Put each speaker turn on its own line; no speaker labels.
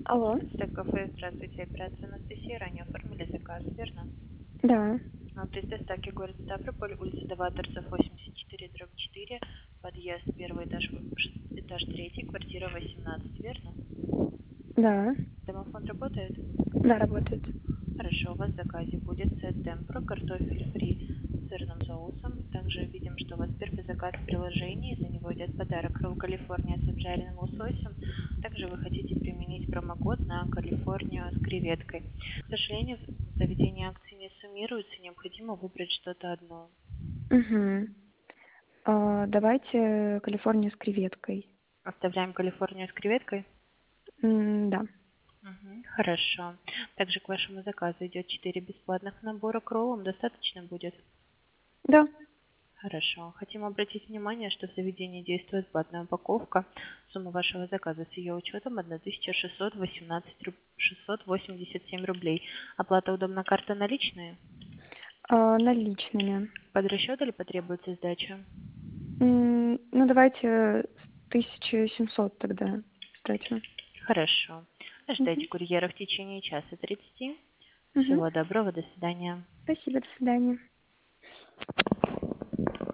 Алло.
Так, кафе, здравствуйте, операция Анастасия, ранее оформили заказ, верно?
Да.
Адрес доставки город Ставрополь, улица Даваторцев, 84/4, подъезд, первый этаж, этаж третий, квартира 18, верно?
Да.
Домофон работает?
Да, работает.
Хорошо, у вас в заказе будет сет темпра, картофель фри с сырным соусом. Также видим, что у вас первый заказ в приложении, за него идет подарок ролл Калифорния с обжаренным лососем. Также вы хотите применить промокод на Калифорнию с креветкой. К сожалению, в заведении акции не суммируются, необходимо выбрать что-то одно.
Угу. Давайте Калифорнию с креветкой.
Оставляем Калифорнию с креветкой?
Да.
Мгм, хорошо. Также к вашему заказу идет 4 бесплатных набора к роллам. Достаточно будет?
Да.
Хорошо. Хотим обратить внимание, что в заведении действует платная упаковка. Сумма вашего заказа с ее учетом 1687 рублей. Оплата удобна, карта наличные?
Наличными.
Под расчет или потребуется сдача?
Ну, давайте 1700 тогда сдачу.
Хорошо.
Угу.
Ждайте курьера в течение часа 30.
Угу.
Всего доброго, до свидания.
Спасибо, до свидания.